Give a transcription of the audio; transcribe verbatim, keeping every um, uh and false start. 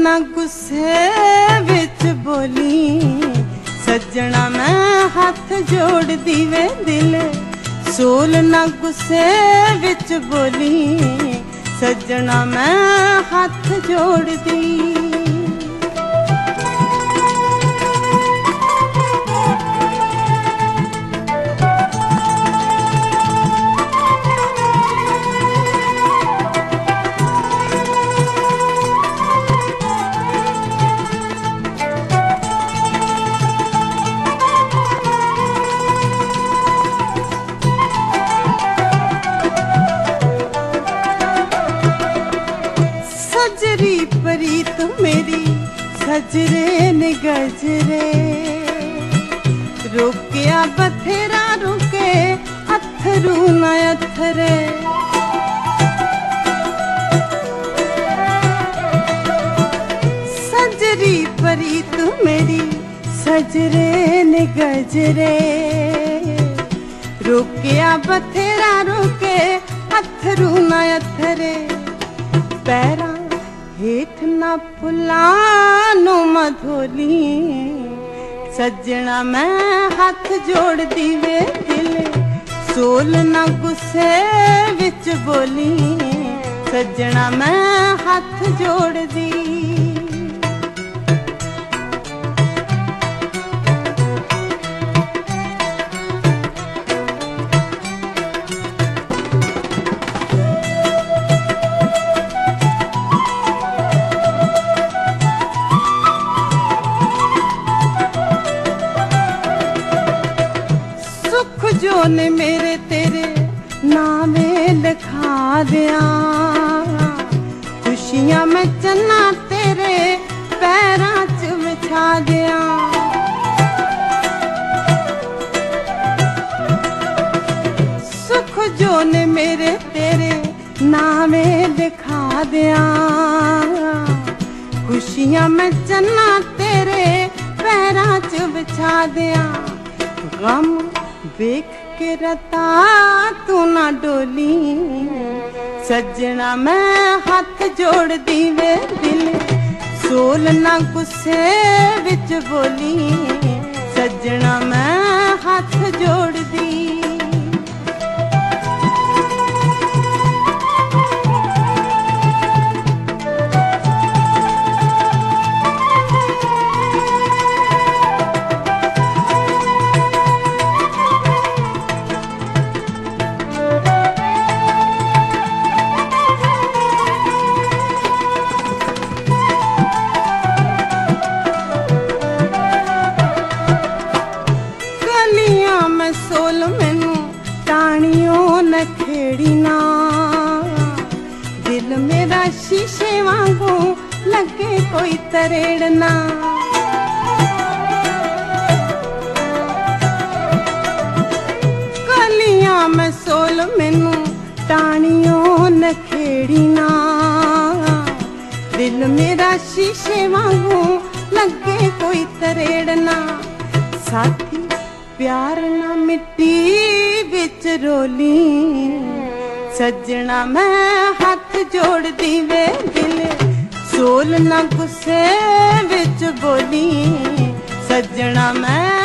ना गुस्से विच बोली, सजना मैं हाथ जोड़ दी वे दिल। सोल ना गुस्से विच बोली, सजना मैं हाथ जोड़ दी। सजरी प्रीत मेरी सजरे ने गजरे, रोकिया बथेरा रुके अथरू न अथरे। सजरी प्रीत मेरी सजरे ने गजरे, रोकिया बथेरा रुके अथरू न अथरे। पैरा हेठ ना फुलानो मधोली, सजना मैं हाथ जोड़ दी वे दिल। सोल ना गुस्से विच बोली, सजना मैं हाथ जोड़ दी। जो ने मेरे तेरे नामे लिखा दिया, खुशियां मैं चन्ना तेरे पैरां च बिछा दिया। सुख जो ने मेरे तेरे नामे लिखा दिया, खुशियां मैं चन्ना तेरे पैरां च बिछा दिया। गम देख के रता तू ना डोली, सजना मैं हाथ जोड़ दी वे दिल। सोल ना गुस्से विच बोली, सजना मैं हाथ जोड़ दी। सोल मैनू टाणियों न खेड़ी ना, दिल मेरा शीशे वांगू लगे कोई तरेड़ना। कलियां में सोल मैनू टाणियों न खेड़ी ना, दिल मेरा शीशे वांगू लगे कोई तरेड़ना। साथी प्यार ना मिट्टी बिच रोली, सजना मैं हाथ जोड़ दी वे दिल। सोल ना गुस्से विच बोली, सजना मैं